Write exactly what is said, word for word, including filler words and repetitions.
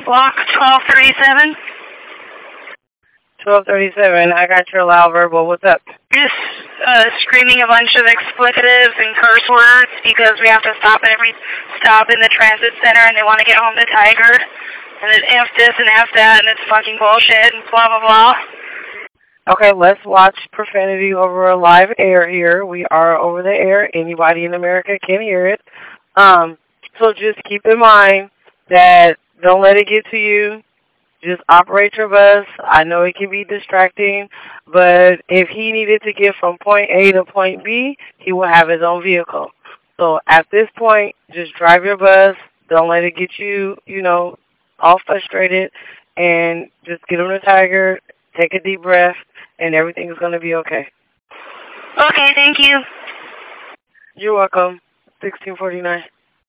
Block twelve thirty-seven. twelve thirty-seven, I got your loud verbal. What's up? Just uh, screaming a bunch of expletives and curse words because we have to stop at every stop in the transit center and they want to get home to Tiger. And then F this and F that and it's fucking bullshit and blah, blah, blah. Okay, let's watch profanity over a live air here. We are over the air. Anybody in America can hear it. Um, so just keep in mind that don't let it get to you. Just operate your bus. I know it can be distracting, but if he needed to get from point A to point B, he will have his own vehicle. So at this point, just drive your bus. Don't let it get you, you know, all frustrated, and just get him to Tiger, take a deep breath, and everything's going to be okay. Okay, thank you. You're welcome. sixteen forty-nine.